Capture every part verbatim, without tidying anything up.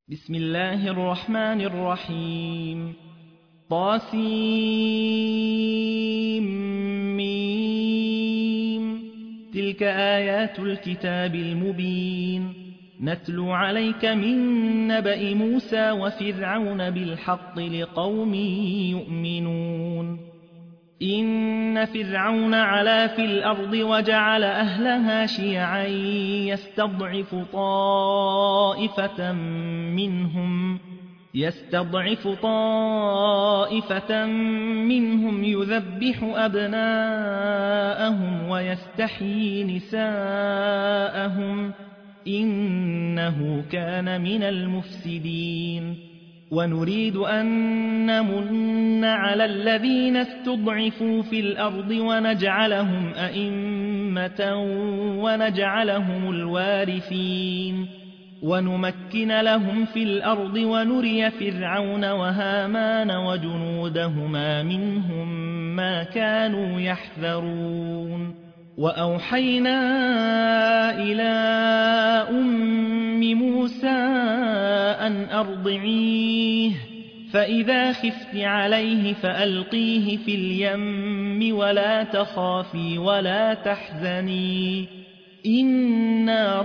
بسم الله الرحمن الرحيم. طاسيم. تلك آيات الكتاب المبين نتلو عليك من نبأ موسى وفرعون بالحق لقوم يؤمنون. إن فرعون علا في الأرض وجعل أهلها شيعا يستضعف طائفة منهم يستضعف طائفة منهم يذبح أبناءهم ويستحيي نساءهم إنه كان من المفسدين. ونريد أن نمن على الذين استضعفوا في الأرض ونجعلهم أئمة ونجعلهم الوارثين ونمكن لهم في الأرض ونري فرعون وهامان وجنودهما منهم ما كانوا يحذرون. وأوحينا إلى أم موسى أن أرضعيه فإذا خفت عليه فألقيه في اليم ولا تخافي ولا تحزني إنا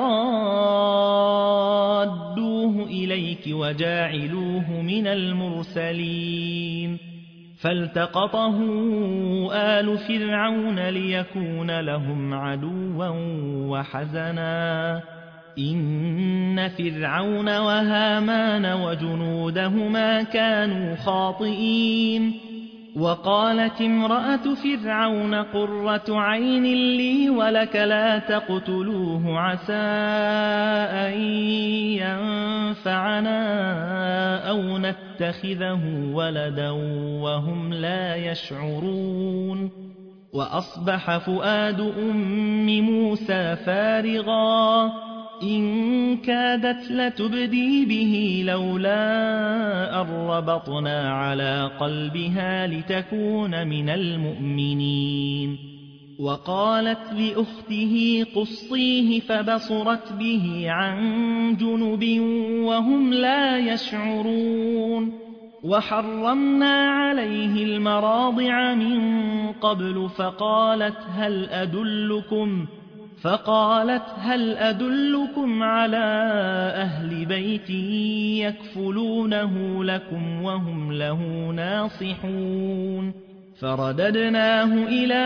رادوه إليك وجاعلوه من المرسلين. فالتقطه آل فرعون ليكون لهم عدوا وحزنا إن فرعون وهامان وجنودهما كانوا خاطئين. وقالت امرأة فرعون قرة عين لي ولك لا تقتلوه عسى أن ينفعنا أو نتخذه ولدا وهم لا يشعرون. وأصبح فؤاد أم موسى فارغا إن كادت لتبدي به لولا أن ربطنا على قلبها لتكون من المؤمنين. وقالت لأخته قصيه فبصرت به عن جنب وهم لا يشعرون. وحرمنا عليه المراضع من قبل فقالت هل أدلكم فقالت هل أدلكم على أهل بيت يكفلونه لكم وهم له ناصحون. فرددناه إلى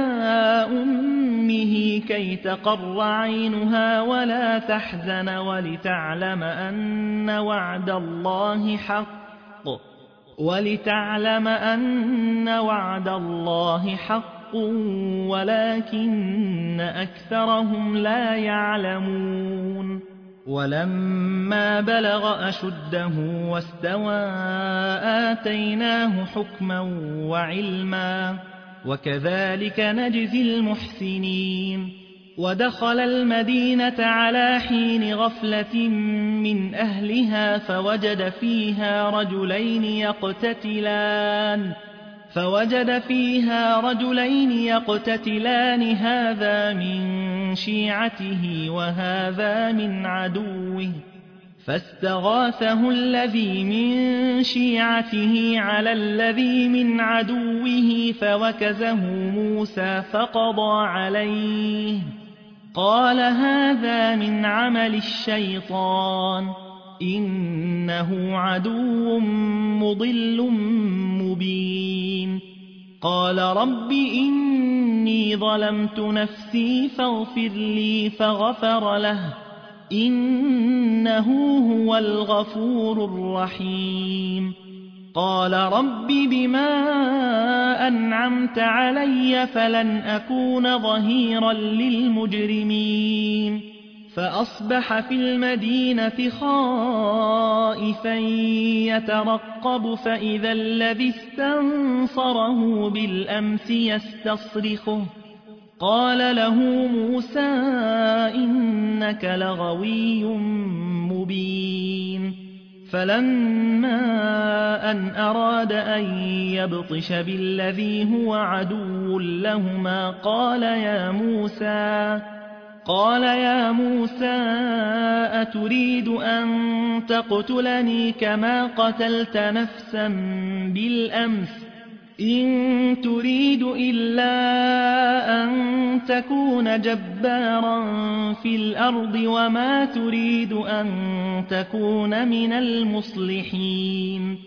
أمه كي تقر عينها ولا تحزن ولتعلم أن وعد الله حق ولتعلم أن وعد الله حق ولكن أكثرهم لا يعلمون. ولما بلغ أشده واستوى آتيناه حكما وعلما وكذلك نجزي المحسنين. ودخل المدينة على حين غفلة من أهلها فوجد فيها رجلين يقتتلان فوجد فيها رجلين يقتتلان هذا من شيعته وهذا من عدوه فاستغاثه الذي من شيعته على الذي من عدوه فوكزه موسى فقضى عليه قال هذا من عمل الشيطان إنه عدو مضل مبين. قال رب إني ظلمت نفسي فاغفر لي فغفر له إنه هو الغفور الرحيم. قال رب بما أنعمت علي فلن أكون ظهيرا للمجرمين. فأصبح في المدينة خائفا يترقب فإذا الذي استنصره بالأمس يستصرخه قال له موسى إنك لغوي مبين. فلما أن أراد أن يبطش بالذي هو عدو لهما قال يا موسى قال يا موسى أتريد أن تقتلني كما قتلت نفسا بالأمس إن تريد إلا أن تكون جبارا في الأرض وما تريد أن تكون من المصلحين.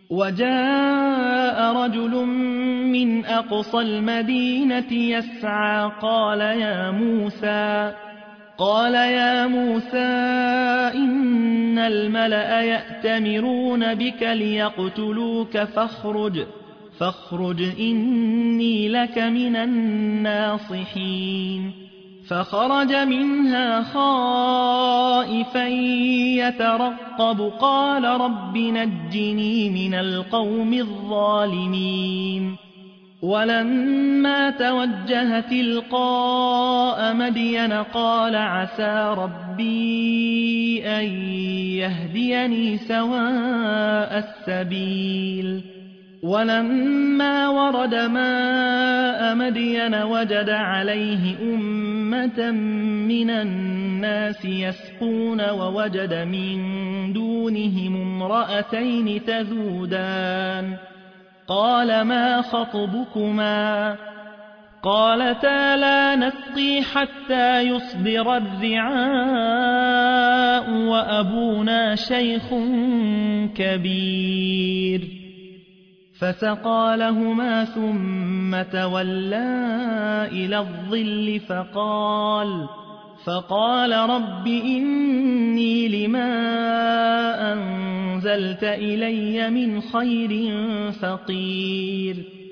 وجاء رجل من أقصى المدينة يسعى قال يا موسى قال يا موسى إن الملأ يأتمرون بك ليقتلوك فاخرج فاخرج إني لك من الناصحين. فخرج منها خائفا يترقب قال رب نجني من القوم الظالمين. ولما توجه تلقاء مدين قال عسى ربي أن يهديني سواء السبيل. ولما ورد ماء مدين وجد عليه أمة من الناس يسقون ووجد من دونهم امرأتين تذودان قال ما خطبكما قالتا لا نسقي حتى يصدر الرعاء وأبونا شيخ كبير. فسقى لهما ثم تولى إلى الظل فقال فقال رب إني لما أنزلت إلي من خير فقير.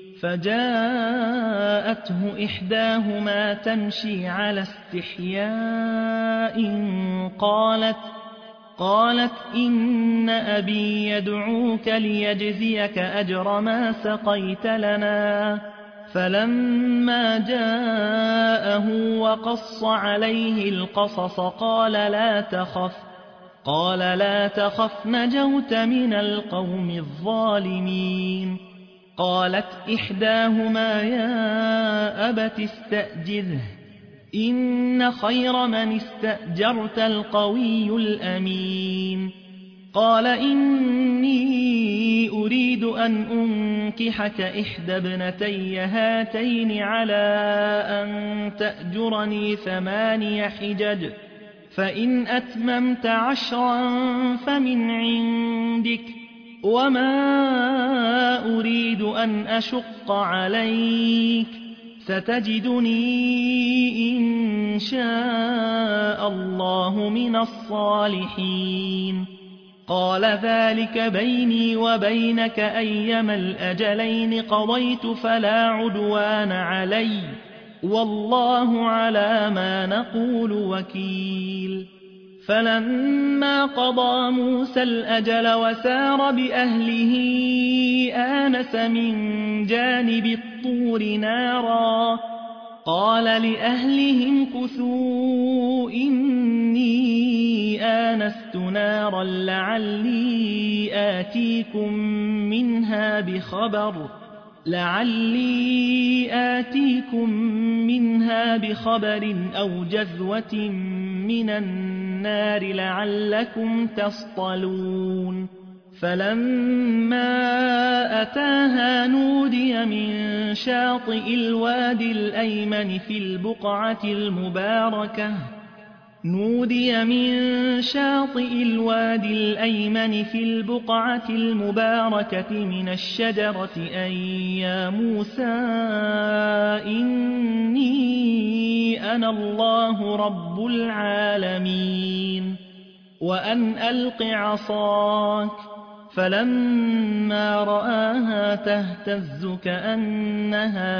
فجاءته إحداهما تمشي على استحياء قالت قالت إن أبي يدعوك ليجزيك أجر ما سقيت لنا. فلما جاءه وقص عليه القصص قال لا تخف قال لا تخف نجوت من القوم الظالمين. قالت إحداهما يا أبت استأجره إن خير من استأجرت القوي الأمين. قال إني أريد أن أنكحك إحدى ابنتي هاتين على أن تأجرني ثماني حجج فإن أتممت عشرا فمن عندك وما أريد أن أشق عليك ستجدني إن شاء الله من الصالحين. قال ذلك بيني وبينك أيما الأجلين قضيت فلا عدوان علي والله على ما نقول وكيل. فلما قضى موسى الأجل وسار بأهله آنس من جانب الطور نارا قال لأهلهم كثوا إني آنست نارا لعلي آتيكم منها بخبر لعلي آتيكم منها بخبر أو جذوة من النار لعلكم تصطلون. فلما أتاها نودي من شاطئ الوادي الأيمن في البقعة المباركة نودي من شاطئ الوادي الأيمن في البقعة المباركة من الشجرة أن يا موسى إني أنا الله رب العالمين وأن ألق عصاك. فلما رآها تهتز كأنها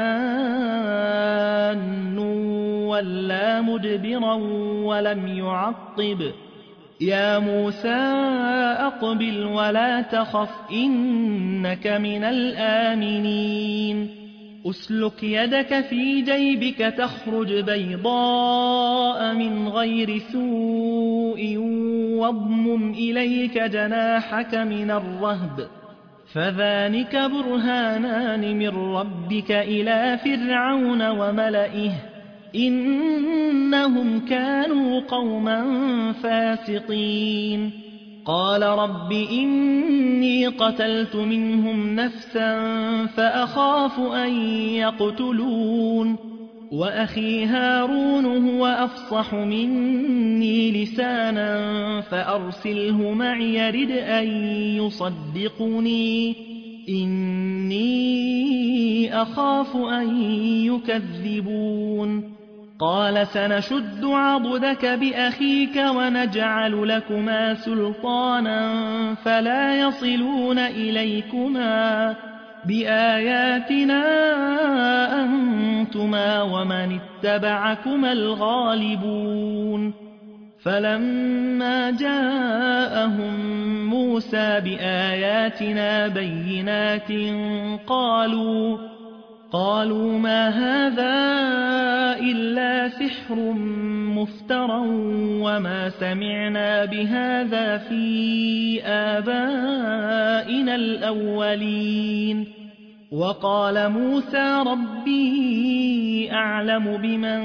جان ولا مدبرا ولم يعقب يا موسى أقبل ولا تخف إنك من الآمنين. أسلك يدك في جيبك تخرج بيضاء من غير سوء واضمم إليك جناحك من الرهب فذلك برهانان من ربك إلى فرعون وملئه إنهم كانوا قوما فاسقين قال رب إني قتلت منهم نفسا فأخاف أن يقتلون وأخي هارون هو أفصح مني لسانا فأرسله معي يرد أن يصدقني إني أخاف أن يكذبون قال سنشد عضدك بأخيك ونجعل لكما سلطانا فلا يصلون إليكما بآياتنا أنتما ومن اتبعكما الغالبون فلما جاءهم موسى بآياتنا بينات قالوا قالوا ما هذا إلا سحر مفترى وما سمعنا بهذا في آبائنا الأولين وقال موسى ربي أعلم بمن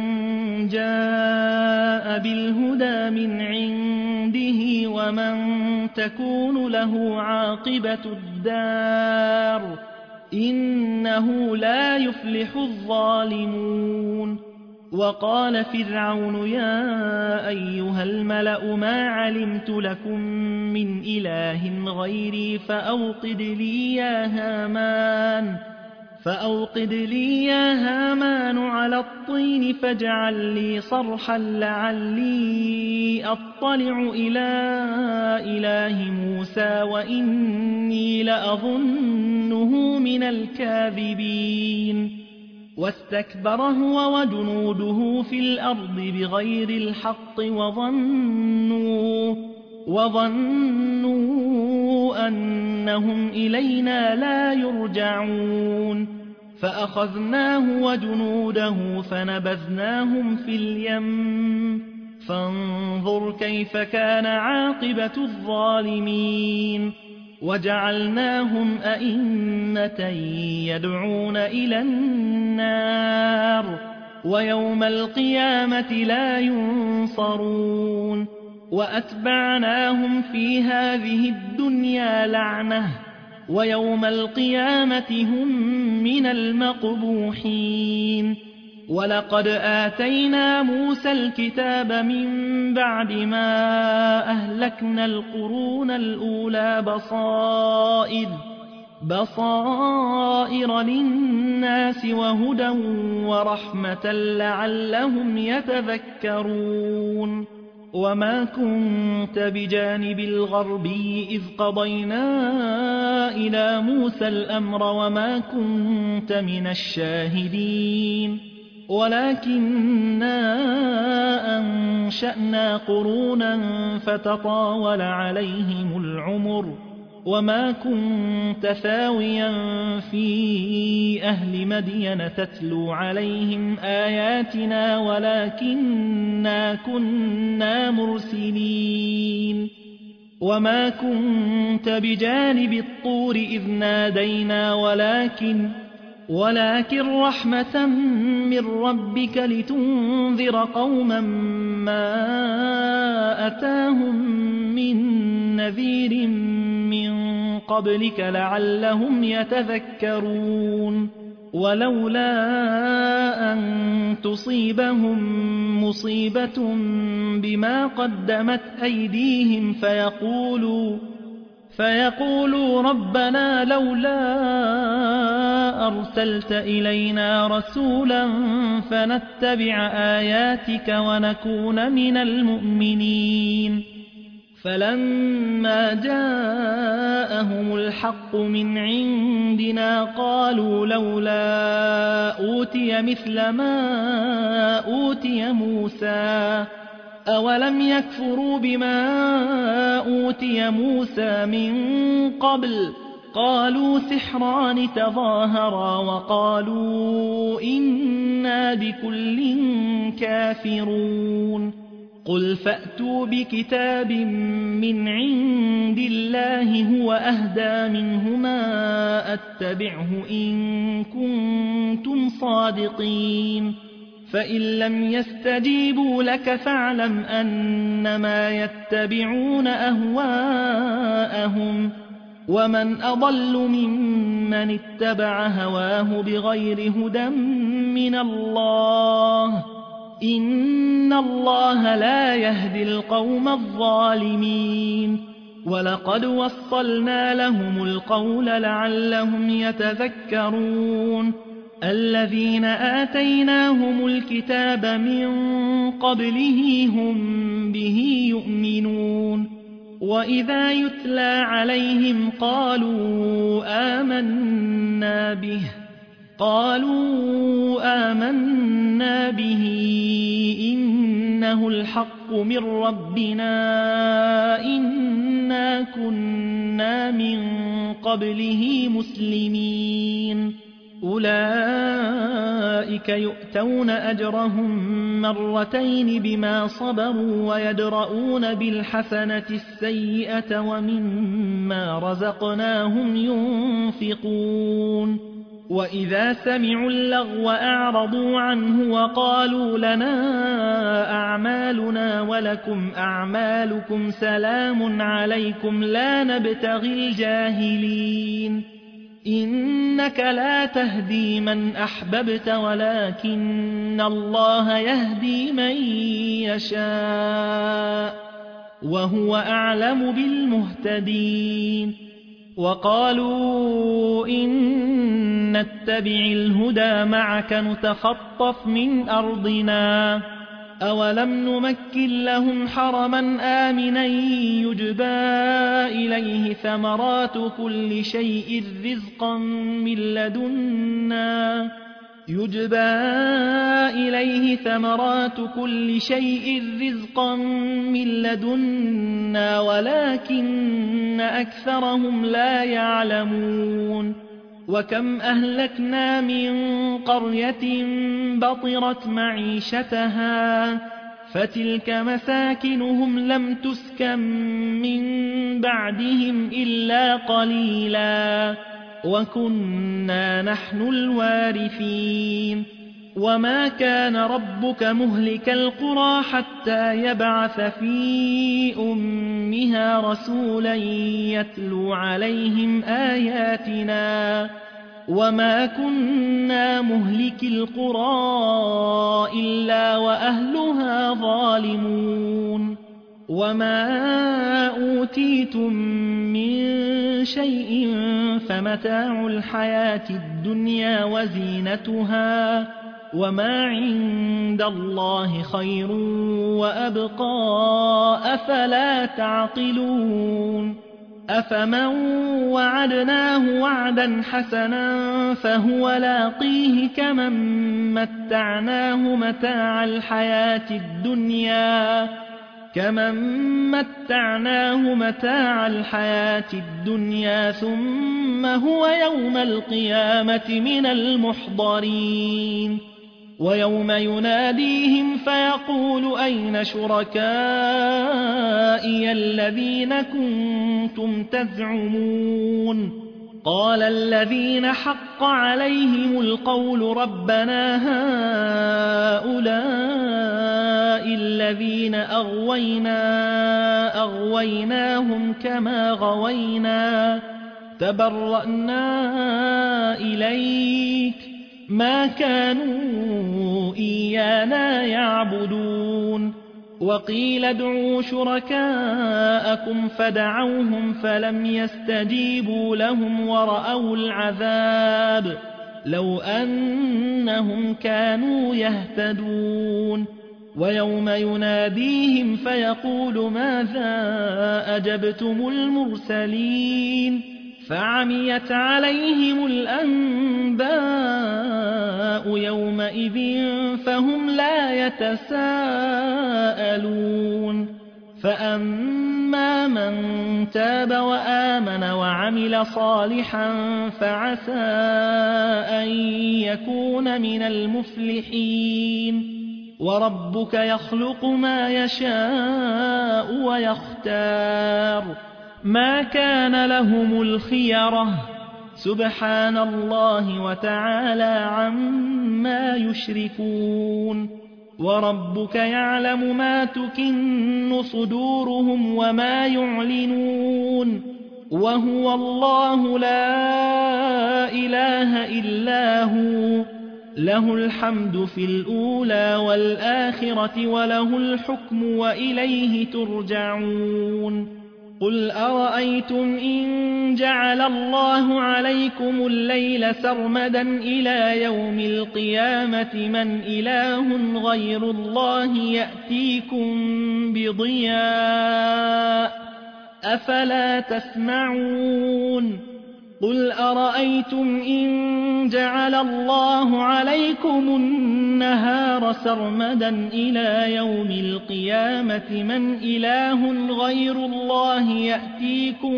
جاء بالهدى من عنده ومن تكون له عاقبة الدار إنه لا يفلح الظالمون وقال فرعون يا أيها الملأ ما علمت لكم من إله غيري فأوقد لي يا هامان فأوقد لي يا هامان على الطين فاجعل لي صرحا لعلي أطلع إلى إله موسى وإني لأظنه من الكاذبين واستكبر هو وجنوده في الأرض بغير الحق وظنوا وظنوا أنهم إلينا لا يرجعون فأخذناه وجنوده فنبذناهم في اليم فانظر كيف كان عاقبة الظالمين وجعلناهم أئمة يدعون إلى النار ويوم القيامة لا ينصرون وأتبعناهم في هذه الدنيا لعنة ويوم القيامة هم من المقبوحين ولقد آتينا موسى الكتاب من بعد ما أهلكنا القرون الأولى بصائر بصائر للناس وهدى ورحمة لعلهم يتذكرون وما كنت بجانب الغربي إذ قضينا إلى موسى الأمر وما كنت من الشاهدين ولكننا أنشأنا قرونا فتطاول عليهم العمر وما كنت ثاويا في أهل مدين تتلو عليهم آياتنا ولكننا كنا مرسلين وما كنت بجانب الطور إذ نادينا ولكن ولكن رحمة من ربك لتنذر قوما ما أتاهم من نذير من قبلك لعلهم يتذكرون ولولا أن تصيبهم مصيبة بما قدمت أيديهم فيقولوا فيقولوا ربنا لولا أرسلت إلينا رسولا فنتبع آياتك ونكون من المؤمنين فلما جاءهم الحق من عندنا قالوا لولا أوتي مثل ما أوتي موسى أولم يكفروا بما أوتي موسى من قبل قالوا سحران تظاهرا وقالوا إنا بكل كافرون قل فأتوا بكتاب من عند الله هو أهدى منهما أتبعه إن كنتم صادقين فإن لم يستجيبوا لك فاعلم أنما يتبعون أهواءهم ومن أضل ممن اتبع هواه بغير هدى من الله إن الله لا يهدي القوم الظالمين ولقد وصلنا لهم القول لعلهم يتذكرون الذين آتيناهم الكتاب من قبله هم به يؤمنون وإذا يتلى عليهم قالوا آمنا به قالوا آمنا به إنه الحق من ربنا إنا كنا من قبله مسلمين أولئك يؤتون أجرهم مرتين بما صبروا ويدرؤون بالحسنة السيئة ومما رزقناهم ينفقون وإذا سمعوا اللغو أعرضوا عنه وقالوا لنا أعمالنا ولكم أعمالكم سلام عليكم لا نبتغي الجاهلين إنك لا تهدي من أحببت ولكن الله يهدي من يشاء وهو أعلم بالمهتدين وقالوا إن نتبع الهدى معك نتخطف من أرضنا أولم نمكن لهم حرما آمنا يجبى إليه ثمرات كل شيء رزقا من لدنا يجبى إليه ثمرات كل شيء رزقا من لدنا ولكن أكثرهم لا يعلمون وكم أهلكنا من قرية بطرت معيشتها فتلك مساكنهم لم تسكن من بعدهم إلا قليلا وكنا نحن الوارثين وما كان ربك مهلك القرى حتى يبعث في أمها رسولا يتلو عليهم آياتنا وما كنا مهلك القرى إلا وأهلها ظالمون وما أوتيتم من شيء فمتاع الحياة الدنيا وزينتها وما عند الله خير وأبقى أفلا تعقلون أفمن وعدناه وعدا حسنا فهو لاقيه كمن متعناه متاع الحياة الدنيا كمن متعناه متاع الحياة الدنيا ثم هو يوم القيامة من المحضرين ويوم يناديهم فيقول أين شركائي الذين كنتم تزعمون قال الذين حق عليهم القول ربنا هؤلاء الذين أغوينا أغويناهم كما غوينا تبرأنا إليك ما كانوا إيانا يعبدون وقيل ادعوا شركاءكم فدعوهم فلم يستجيبوا لهم ورأوا العذاب لو أنهم كانوا يهتدون ويوم يناديهم فيقول ماذا أجبتم المرسلين فعميت عليهم الأنباء يومئذ فهم لا يتساءلون فأما من تاب وآمن وعمل صالحا فعسى أن يكون من المفلحين وربك يخلق ما يشاء ويختار ما كان لهم الخيرة سبحان الله وتعالى عما يشركون وربك يعلم ما تكن صدورهم وما يعلنون وهو الله لا إله إلا هو له الحمد في الأولى والآخرة وله الحكم وإليه ترجعون قل أرأيتم إن جعل الله عليكم الليل سرمدا إلى يوم القيامة من إله غير الله يأتيكم بضياء أفلا تسمعون قل أرأيتم إن جعل الله عليكم النهار سرمدا إلى يوم القيامة من إله غير الله يأتيكم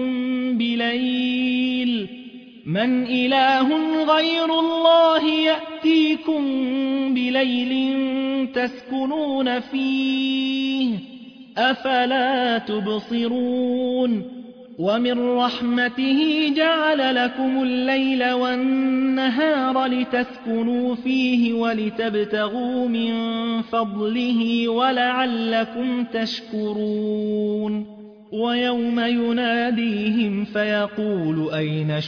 بليل من إله غير الله يأتيكم بليل تسكنون فيه أفلا تبصرون ومن رحمته جعل لكم الليل والنهار لتسكنوا فيه ولتبتغوا من فضله ولعلكم تشكرون ويوم يناديهم فيقول أين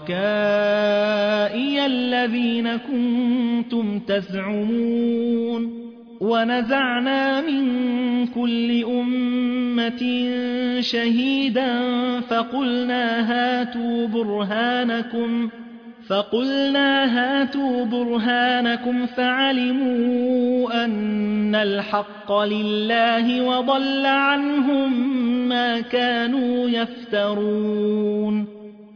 شركائي الذين كنتم تزعمون ونزعنا من كل أمة شهيدا فقلنا هاتوا برهانكم فقلنا هاتوا برهانكم فعلموا أن الحق لله وضل عنهم ما كانوا يفترون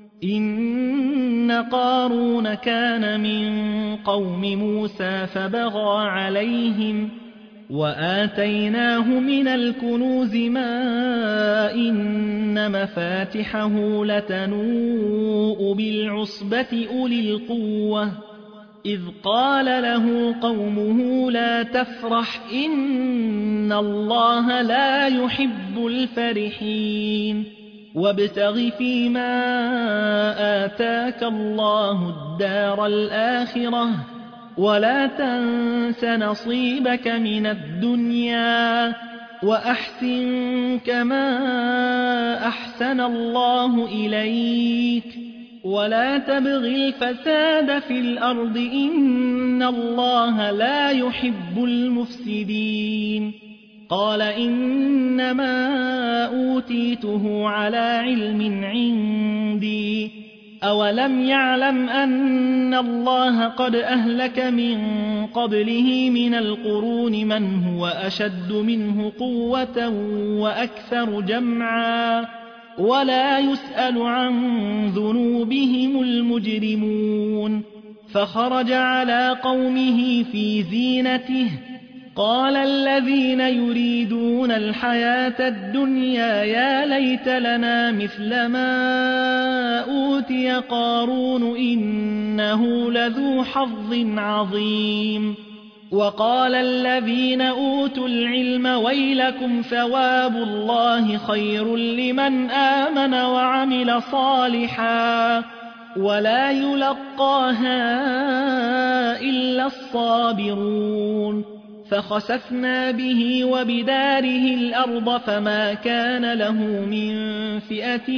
إن قارون كان من قوم موسى فبغى عليهم وآتيناه من الكنوز ما إن مفاتحه لتنوء بالعصبة أولي القوة إذ قال له قومه لا تفرح إن الله لا يحب الفرحين وابتغ فيما آتاك الله الدار الآخرة ولا تنس نصيبك من الدنيا وأحسن كما أحسن الله إليك ولا تبغ الفساد في الأرض إن الله لا يحب المفسدين قال إنما أوتيته على علم عندي أولم يعلم أن الله قد أهلك من قبله من القرون من هو أشد منه قوة وأكثر جمعا ولا يسأل عن ذنوبهم المجرمون فخرج على قومه في زينته قال الذين يريدون الحياة الدنيا يا ليت لنا مثل ما أوتي قارون إنه لذو حظ عظيم وقال الذين أوتوا العلم ويلكم ثواب الله خير لمن آمن وعمل صالحا ولا يلقاها إلا الصابرون فخسفنا به وبداره الأرض فما كان له من فئة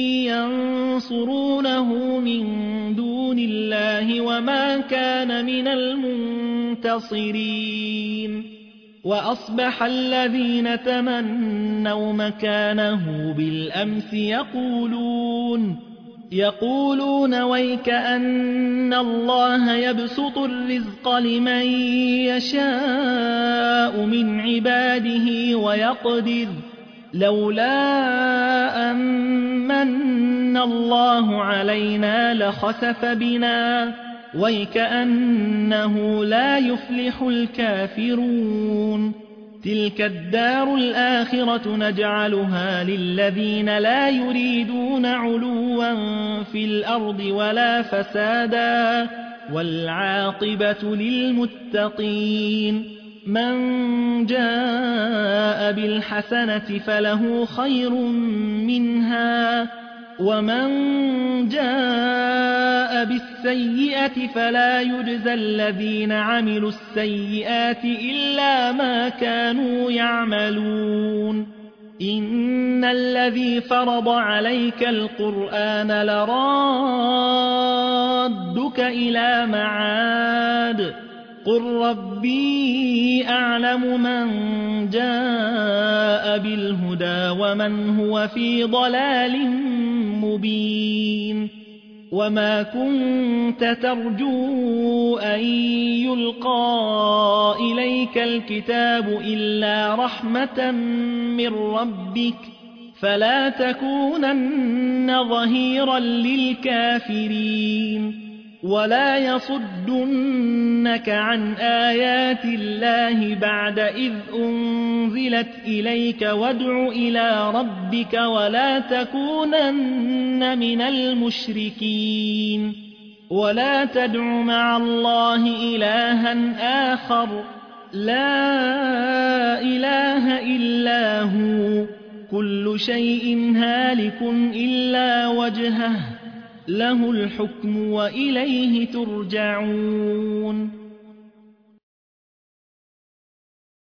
ينصرونه من دون الله وما كان من المنتصرين وأصبح الذين تمنوا مكانه بالأمس يقولون يقولون ويك أن الله يبسط الرزق لمن يشاء من عباده ويقدر لولا أمن الله علينا لخسف بنا ويكأنه لا يفلح الكافرون تلك الدار الآخرة نجعلها للذين لا يريدون علوا في الأرض ولا فسادا والعاقبة للمتقين من جاء بالحسنة فله خير منها ومن جاء بالسيئة فلا يجزى الذين عملوا السيئات إلا ما كانوا يعملون إن الذي فرض عليك القرآن لرادك إلى معاد قل ربي أعلم من جاء بالهدى ومن هو في ضلال مبين وما كنت ترجو أن يلقى إليك الكتاب إلا رحمة من ربك فلا تكونن ظهيرا للكافرين ولا يصدنك عن آيات الله بعد إذ أنزلت إليك وادع إلى ربك ولا تكونن من المشركين ولا تدع مع الله إلها آخر لا إله إلا هو كل شيء هالك إلا وجهه له الحكم وإليه ترجعون